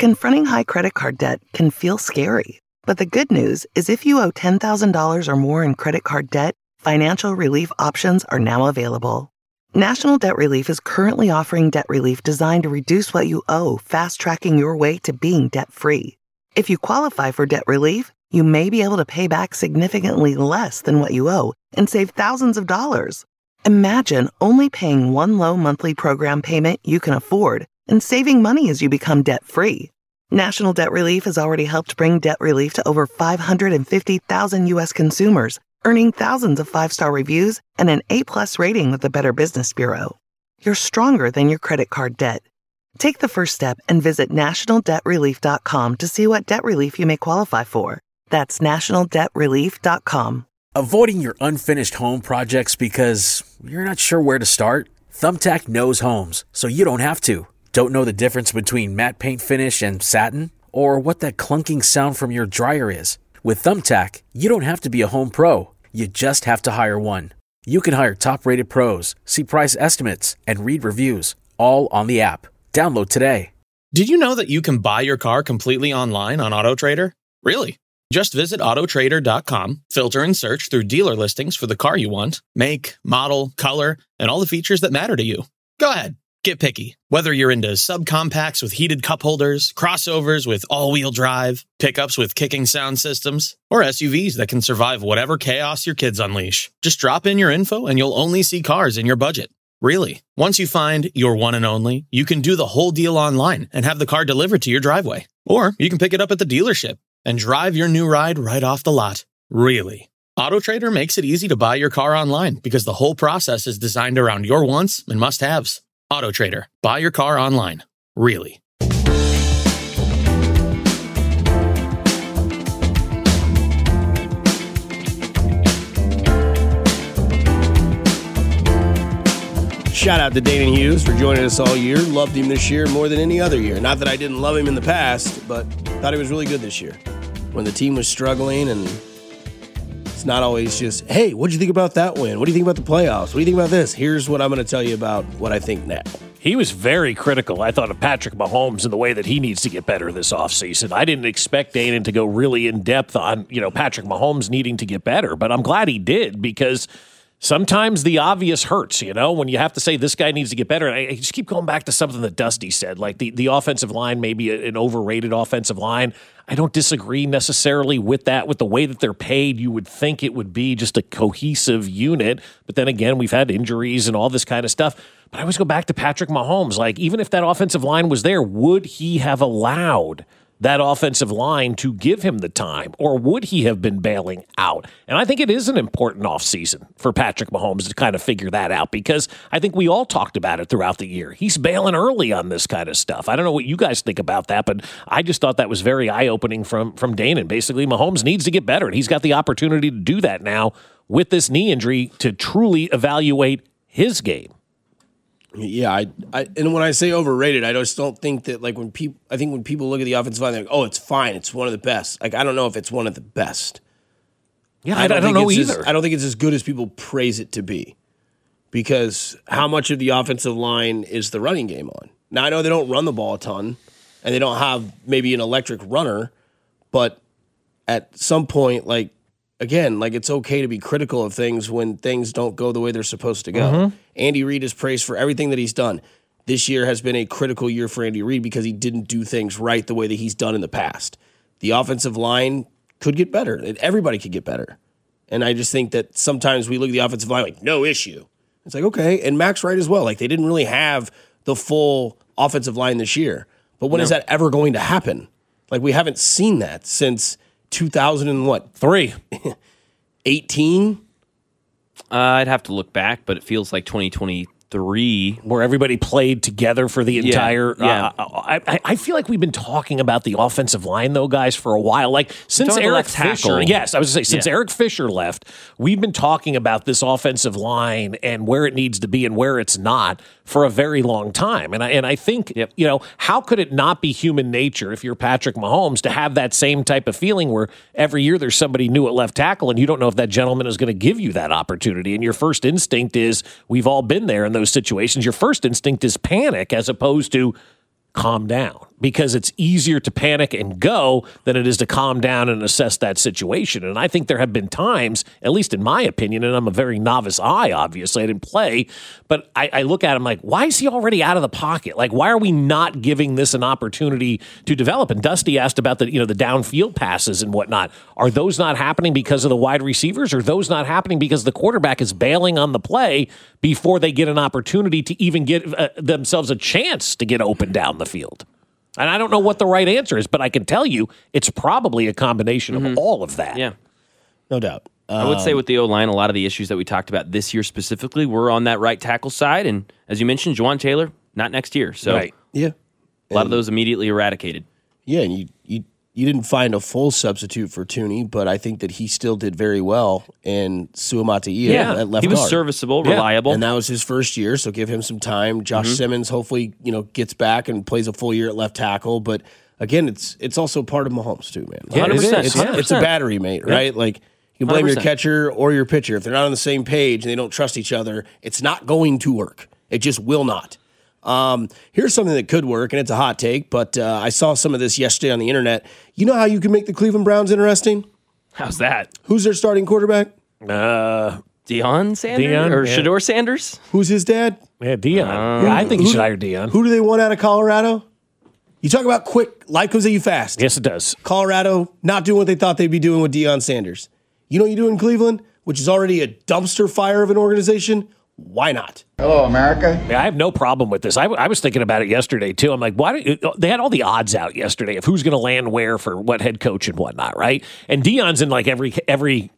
Confronting high credit card debt can feel scary, but the good news is if you owe $10,000 or more in credit card debt, financial relief options are now available. National Debt Relief is currently offering debt relief designed to reduce what you owe, fast-tracking your way to being debt-free. If you qualify for debt relief, you may be able to pay back significantly less than what you owe and save thousands of dollars. Imagine only paying one low monthly program payment you can afford and saving money as you become debt-free. National Debt Relief has already helped bring debt relief to over 550,000 U.S. consumers, earning thousands of 5-star reviews and an A+ rating with the Better Business Bureau. You're stronger than your credit card debt. Take the first step and visit nationaldebtrelief.com to see what debt relief you may qualify for. That's nationaldebtrelief.com. Avoiding your unfinished home projects because you're not sure where to start? Thumbtack knows homes, so you don't have to. Don't know the difference between matte paint finish and satin? Or what that clunking sound from your dryer is? With Thumbtack, you don't have to be a home pro. You just have to hire one. You can hire top-rated pros, see price estimates, and read reviews, all on the app. Download today. Did you know that you can buy your car completely online on AutoTrader? Really? Just visit autotrader.com, filter and search through dealer listings for the car you want, make, model, color, and all the features that matter to you. Go ahead. Get picky. Whether you're into subcompacts with heated cup holders, crossovers with all-wheel drive, pickups with kicking sound systems, or SUVs that can survive whatever chaos your kids unleash. Just drop in your info and you'll only see cars in your budget. Really. Once you find your one and only, you can do the whole deal online and have the car delivered to your driveway. Or you can pick it up at the dealership and drive your new ride right off the lot. Really. AutoTrader makes it easy to buy your car online because the whole process is designed around your wants and must-haves. AutoTrader. Buy your car online. Really. Shout out to Dana Hughes for joining us all year. Loved him this year more than any other year. Not that I didn't love him in the past, but thought he was really good this year. When the team was struggling, and it's not always just, hey, what'd you think about that win? What do you think about the playoffs? What do you think about this? Here's what I'm going to tell you about what I think now. He was very critical, I thought, of Patrick Mahomes and the way that he needs to get better this offseason. I didn't expect Dana to go really in depth on, Patrick Mahomes needing to get better, but I'm glad he did because sometimes the obvious hurts, when you have to say this guy needs to get better. And I just keep going back to something that Dusty said, like the offensive line may be an overrated offensive line. I don't disagree necessarily with that, with the way that they're paid. You would think it would be just a cohesive unit. But then again, we've had injuries and all this kind of stuff. But I always go back to Patrick Mahomes. Like, even if that offensive line was there, would he have allowed that offensive line to give him the time, or would he have been bailing out? And I think it is an important offseason for Patrick Mahomes to kind of figure that out, because I think we all talked about it throughout the year. He's bailing early on this kind of stuff. I don't know what you guys think about that, but I just thought that was very eye-opening from Dana. Basically, Mahomes needs to get better, and he's got the opportunity to do that now with this knee injury to truly evaluate his game. Yeah, I and when I say overrated, I just don't think that, like, when people look at the offensive line, they're like, oh, it's fine, it's one of the best. Like, I don't know if it's one of the best. Yeah, I don't know either. I don't think it's as good as people praise it to be, because how much of the offensive line is the running game on? Now, I know they don't run the ball a ton, and they don't have maybe an electric runner, but at some point, again, it's okay to be critical of things when things don't go the way they're supposed to go. Mm-hmm. Andy Reid is praised for everything that he's done. This year has been a critical year for Andy Reid because he didn't do things right the way that he's done in the past. The offensive line could get better. Everybody could get better. And I just think that sometimes we look at the offensive line like, no issue. It's like, okay, and Max Wright as well. Like, they didn't really have the full offensive line this year. But when is that ever going to happen? Like, we haven't seen that since 2003. 18? I'd have to look back, but it feels like 2023. Where everybody played together for the entire... Yeah. I feel like we've been talking about the offensive line, though, guys, for a while. Like, since Eric Fisher... Yes, I was going to say, since Eric Fisher left, we've been talking about this offensive line and where it needs to be and where it's not for a very long time. And I think, how could it not be human nature, if you're Patrick Mahomes, to have that same type of feeling where every year there's somebody new at left tackle and you don't know if that gentleman is going to give you that opportunity. And your first instinct is, we've all been there in those situations, your first instinct is panic as opposed to calm down. because it's easier to panic and go than it is to calm down and assess that situation. And I think there have been times, at least in my opinion, and I'm a very novice eye, obviously, I didn't play, but I look at him like, why is he already out of the pocket? Like, why are we not giving this an opportunity to develop? And Dusty asked about the downfield passes and whatnot. Are those not happening because of the wide receivers? Or are those not happening because the quarterback is bailing on the play before they get an opportunity to even give themselves a chance to get open down the field? And I don't know what the right answer is, but I can tell you it's probably a combination of all of that. Yeah. No doubt. I would say with the O-line, a lot of the issues that we talked about this year specifically were on that right tackle side. And as you mentioned, Juwan Taylor, not next year. So Right. Yeah. a lot of those immediately eradicated. Yeah, and you didn't find a full substitute for Tooney, but I think that he still did very well in Suamataia at left he was guard. serviceable, reliable. And that was his first year, so give him some time. Josh Simmons hopefully, gets back and plays a full year at left tackle. But again, it's also part of Mahomes too, man. Yeah, 100%. It's a battery, mate, right? Like you can blame your 100%. catcher or your pitcher. If they're not on the same page and they don't trust each other, it's not going to work. It just will not. Here's something that could work, and it's a hot take, but I saw some of this yesterday on the internet. You know how you can make the Cleveland Browns interesting? How's that? Who's their starting quarterback? Deion Sanders? Deion, Or yeah. Shador Sanders? Who's his dad? Yeah, Deion. I think you should hire Deion. Who do they want out of Colorado? You talk about quick, life comes at you fast. Yes, it does. Colorado not doing what they thought they'd be doing with Deion Sanders. You know what you do in Cleveland, which is already a dumpster fire of an organization? Why not? Hello, America. Yeah, I have no problem with this. I was thinking about it yesterday, too. I'm like, they had all the odds out yesterday of who's going to land where for what head coach and whatnot, right? And Deion's in like every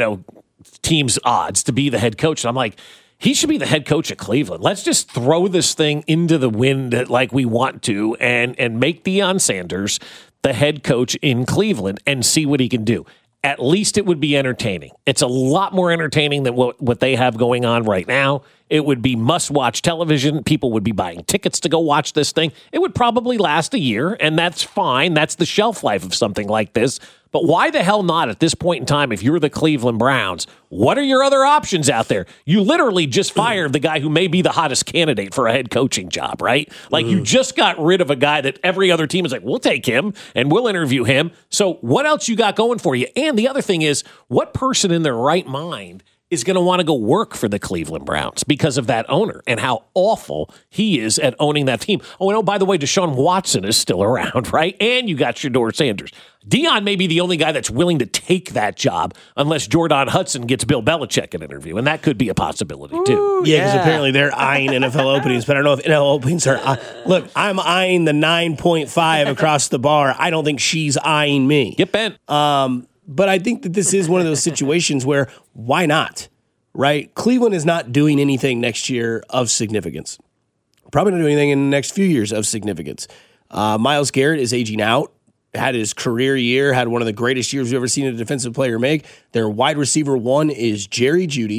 team's odds to be the head coach. And I'm like, he should be the head coach of Cleveland. Let's just throw this thing into the wind like we want to and make Deion Sanders the head coach in Cleveland and see what he can do. At least it would be entertaining. It's a lot more entertaining than what they have going on right now. It would be must-watch television. People would be buying tickets to go watch this thing. It would probably last a year, and that's fine. That's the shelf life of something like this. But why the hell not at this point in time if you're the Cleveland Browns? What are your other options out there? You literally just fired the guy who may be the hottest candidate for a head coaching job, right? Like you just got rid of a guy that every other team is like, we'll take him and we'll interview him. So what else you got going for you? And the other thing is, what person in their right mind is going to want to go work for the Cleveland Browns because of that owner and how awful he is at owning that team. Oh, and by the way, Deshaun Watson is still around, right? And you got Shador Sanders. Deion may be the only guy that's willing to take that job unless Jordan Hudson gets Bill Belichick an interview, and that could be a possibility, too. Yeah, because apparently they're eyeing NFL openings, but I don't know if NFL openings are. Look, I'm eyeing the 9.5 across the bar. I don't think she's eyeing me. Get bent. But I think that this is one of those situations where why not, right? Cleveland is not doing anything next year of significance. Probably not doing anything in the next few years of significance. Myles Garrett is aging out, had his career year, had one of the greatest years we've ever seen a defensive player make. Their wide receiver one is Jerry Jeudy.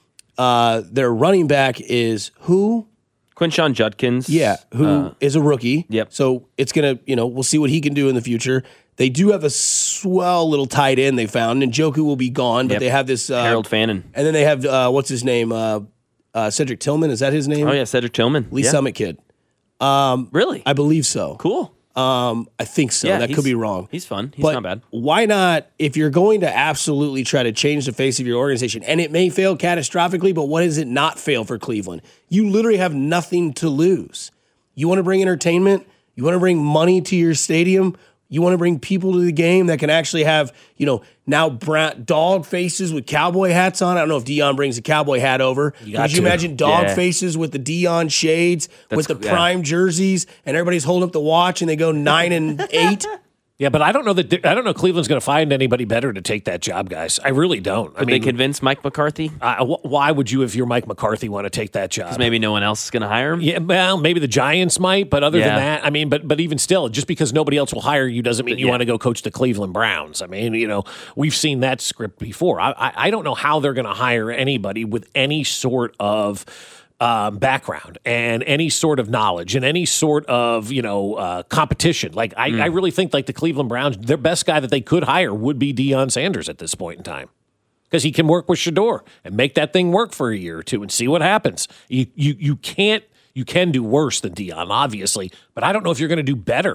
Their running back is who? Quinshon Judkins. Yeah, who is a rookie. Yep. So it's going to, we'll see what he can do in the future. They do have a swell little tight end they found, and Njoku will be gone, but they have this Harold Fannin. and then they have what's his name? Cedric Tillman, is that his name? Oh, yeah, Cedric Tillman. Lee yeah. Summit kid. Really? I believe so. Cool. I think so. Yeah, That could be wrong. He's fun. He's But not bad. why not, if you're going to absolutely try to change the face of your organization, and it may fail catastrophically, but what does it not fail for Cleveland? You literally have nothing to lose. You want to bring entertainment? You want to bring money to your stadium? You want to bring people to the game that can actually have, now dog faces with cowboy hats on? I don't know if Deion brings a cowboy hat over. Could you imagine dog faces with the Deion shades, with the prime jerseys, and everybody's holding up the watch and they go 9-8? Yeah, but I don't know Cleveland's going to find anybody better to take that job, guys. I really don't. Could they convince Mike McCarthy? Why would you, if you're Mike McCarthy, want to take that job? Because maybe no one else is going to hire him? Yeah, well, maybe the Giants might, but other than that, but even still, just because nobody else will hire you doesn't mean you want to go coach the Cleveland Browns. I mean, we've seen that script before. I don't know how they're going to hire anybody with any sort of background and any sort of knowledge and any sort of competition. Like I really think like the Cleveland Browns, their best guy that they could hire would be Deion Sanders at this point in time, because he can work with Shador and make that thing work for a year or two and see what happens. You can do worse than Deion, obviously, but I don't know if you're going to do better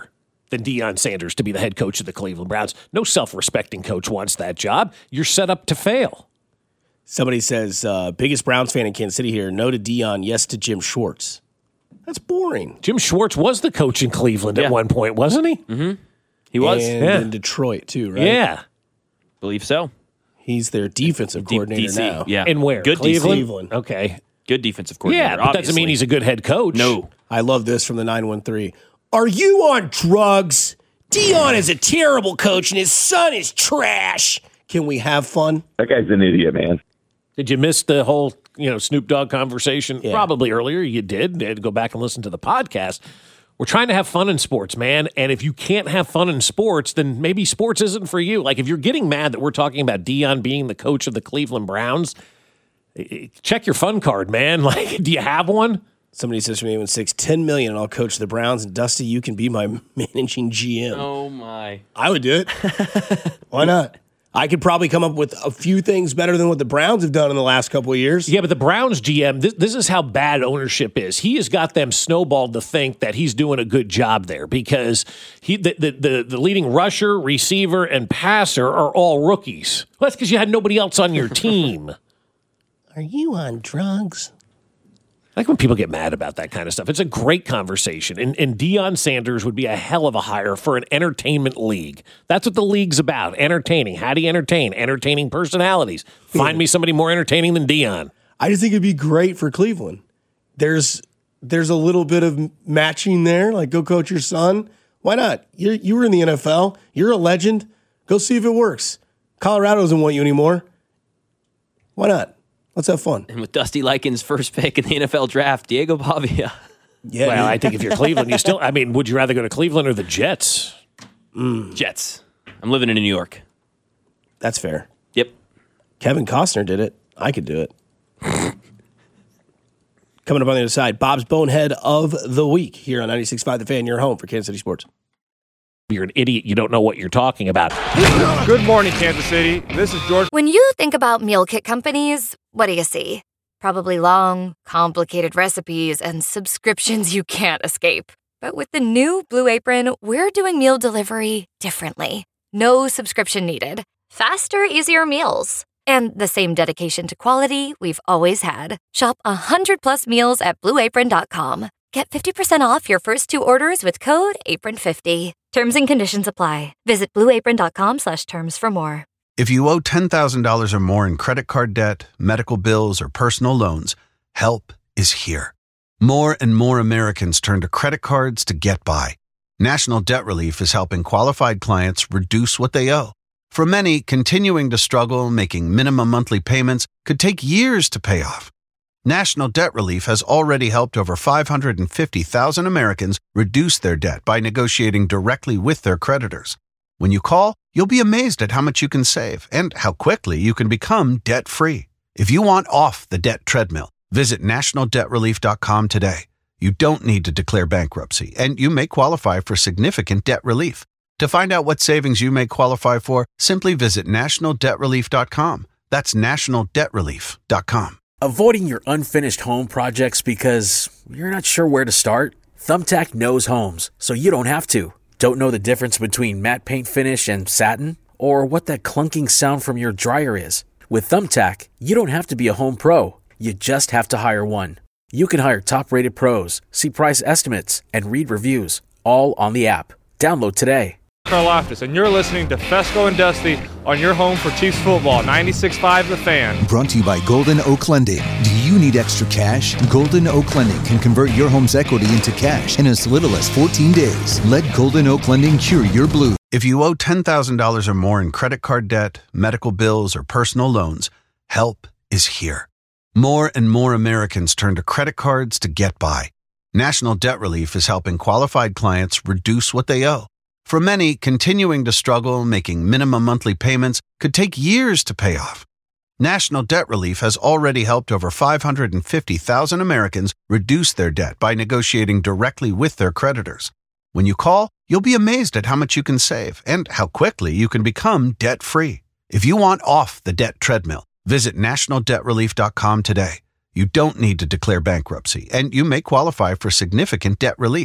than Deion Sanders to be the head coach of the Cleveland Browns. No self-respecting coach wants that job. You're set up to fail. Somebody says, biggest Browns fan in Kansas City here. No to Deion, yes to Jim Schwartz. That's boring. Jim Schwartz was the coach in Cleveland at one point, wasn't he? Mm-hmm. He was. And in Detroit, too, right? Yeah. Believe so. He's their defensive coordinator DC, now. Yeah. And where? Good Cleveland. Okay. Good defensive coordinator. Yeah, but that doesn't mean he's a good head coach. No. I love this from the 913. Are you on drugs? Deion is a terrible coach and his son is trash. Can we have fun? That guy's an idiot, man. Did you miss the whole, Snoop Dogg conversation? Yeah. Probably earlier. You did. You had to go back and listen to the podcast. We're trying to have fun in sports, man. And if you can't have fun in sports, then maybe sports isn't for you. Like if you're getting mad that we're talking about Deion being the coach of the Cleveland Browns, check your fun card, man. Like, do you have one? Somebody says to me, $10 million and I'll coach the Browns. And Dusty, you can be my managing GM. Oh, my. I would do it. Why not? I could probably come up with a few things better than what the Browns have done in the last couple of years. Yeah, but the Browns GM, this is how bad ownership is. He has got them snowballed to think that he's doing a good job there because the leading rusher, receiver, and passer are all rookies. Well, that's because you had nobody else on your team. Are you on drugs? I like when people get mad about that kind of stuff. It's a great conversation. And Deion Sanders would be a hell of a hire for an entertainment league. That's what the league's about, entertaining. How do you entertain? Entertaining personalities. Find me somebody more entertaining than Deion. I just think it'd be great for Cleveland. There's a little bit of matching there. Like, go coach your son. Why not? You were in the NFL. You're a legend. Go see if it works. Colorado doesn't want you anymore. Why not? Let's have fun. And with Dusty Likens' first pick in the NFL draft, Diego Pavia. Yeah. Well, I think if you're Cleveland, would you rather go to Cleveland or the Jets? Jets. I'm living in New York. That's fair. Yep. Kevin Costner did it. I could do it. Coming up on the other side, Bob's Bonehead of the Week here on 96.5 The Fan, your home for Kansas City Sports. You're an idiot. You don't know what you're talking about. Good morning, Kansas City. This is George. When you think about meal kit companies, what do you see? Probably long, complicated recipes and subscriptions you can't escape. But with the new Blue Apron, we're doing meal delivery differently. No subscription needed. Faster, easier meals. And the same dedication to quality we've always had. Shop 100+ meals at BlueApron.com. Get 50% off your first 2 orders with code APRON50. Terms and conditions apply. Visit BlueApron.com/terms for more. If you owe $10,000 or more in credit card debt, medical bills, or personal loans, help is here. More and more Americans turn to credit cards to get by. National Debt Relief is helping qualified clients reduce what they owe. For many, continuing to struggle making minimum monthly payments could take years to pay off. National Debt Relief has already helped over 550,000 Americans reduce their debt by negotiating directly with their creditors. When you call, you'll be amazed at how much you can save and how quickly you can become debt-free. If you want off the debt treadmill, visit nationaldebtrelief.com today. You don't need to declare bankruptcy, and you may qualify for significant debt relief. To find out what savings you may qualify for, simply visit nationaldebtrelief.com. That's nationaldebtrelief.com. Avoiding your unfinished home projects because you're not sure where to start? Thumbtack knows homes, so you don't have to. Don't know the difference between matte paint finish and satin? Or what that clunking sound from your dryer is? With Thumbtack, you don't have to be a home pro. You just have to hire one. You can hire top-rated pros, see price estimates, and read reviews, all on the app. Download today. Karlaftis, and you're listening to Fesco and Dusty on your home for Chiefs football, 96.5 The Fan. Brought to you by Golden Oak Lending. Do you need extra cash? Golden Oak Lending can convert your home's equity into cash in as little as 14 days. Let Golden Oak Lending cure your blues. If you owe $10,000 or more in credit card debt, medical bills, or personal loans, help is here. More and more Americans turn to credit cards to get by. National Debt Relief is helping qualified clients reduce what they owe. For many, continuing to struggle making minimum monthly payments could take years to pay off. National Debt Relief has already helped over 550,000 Americans reduce their debt by negotiating directly with their creditors. When you call, you'll be amazed at how much you can save and how quickly you can become debt-free. If you want off the debt treadmill, visit nationaldebtrelief.com today. You don't need to declare bankruptcy, and you may qualify for significant debt relief.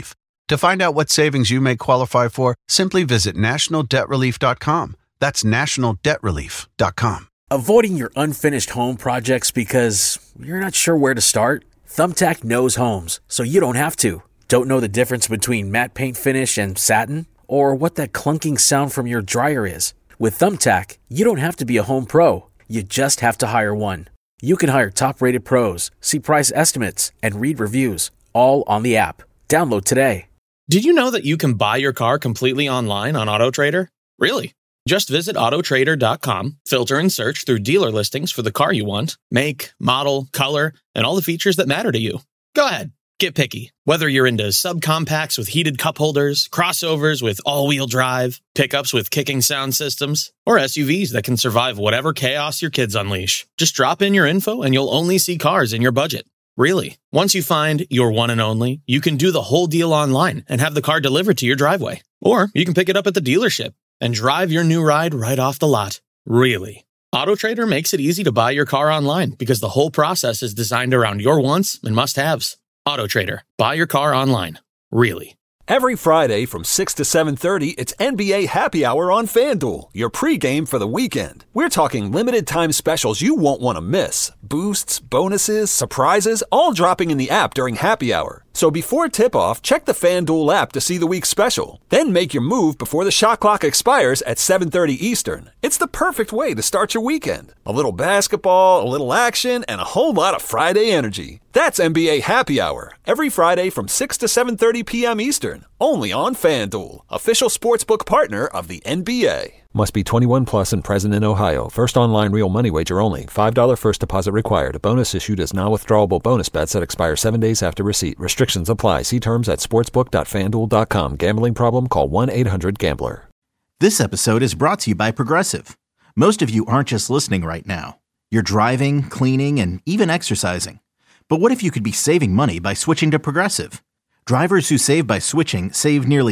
To find out what savings you may qualify for, simply visit nationaldebtrelief.com. That's nationaldebtrelief.com. Avoiding your unfinished home projects because you're not sure where to start? Thumbtack knows homes, so you don't have to. Don't know the difference between matte paint finish and satin? Or what that clunking sound from your dryer is? With Thumbtack, you don't have to be a home pro. You just have to hire one. You can hire top-rated pros, see price estimates, and read reviews, all on the app. Download today. Did you know that you can buy your car completely online on AutoTrader? Really? Just visit autotrader.com, filter and search through dealer listings for the car you want, make, model, color, and all the features that matter to you. Go ahead, get picky. Whether you're into subcompacts with heated cup holders, crossovers with all-wheel drive, pickups with kicking sound systems, or SUVs that can survive whatever chaos your kids unleash. Just drop in your info and you'll only see cars in your budget. Really. Once you find your one and only, you can do the whole deal online and have the car delivered to your driveway. Or you can pick it up at the dealership and drive your new ride right off the lot. Really. AutoTrader makes it easy to buy your car online because the whole process is designed around your wants and must-haves. AutoTrader. Buy your car online. Really. Every Friday from 6 to 7:30, it's NBA Happy Hour on FanDuel, your pregame for the weekend. We're talking limited-time specials you won't want to miss. Boosts, bonuses, surprises, all dropping in the app during Happy Hour. So before tip-off, check the FanDuel app to see the week's special. Then make your move before the shot clock expires at 7:30 Eastern. It's the perfect way to start your weekend. A little basketball, a little action, and a whole lot of Friday energy. That's NBA Happy Hour, every Friday from 6 to 7:30 p.m. Eastern, only on FanDuel, official sportsbook partner of the NBA. Must be 21 plus and present in Ohio. First online real money wager only. $5 first deposit required. A bonus issued as non-withdrawable bonus bets that expire 7 days after receipt. Restrictions apply. See terms at sportsbook.fanduel.com. Gambling problem? Call 1-800-GAMBLER. This episode is brought to you by Progressive. Most of you aren't just listening right now. You're driving, cleaning, and even exercising. But what if you could be saving money by switching to Progressive? Drivers who save by switching save nearly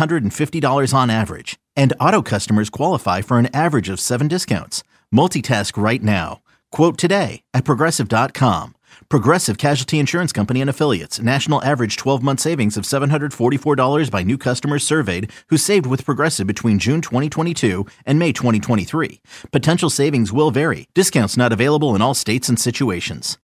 $750 on average, and auto customers qualify for an average of 7 discounts. Multitask right now. Quote today at Progressive.com. Progressive Casualty Insurance Company and Affiliates. National average 12-month savings of $744 by new customers surveyed who saved with Progressive between June 2022 and May 2023. Potential savings will vary. Discounts not available in all states and situations.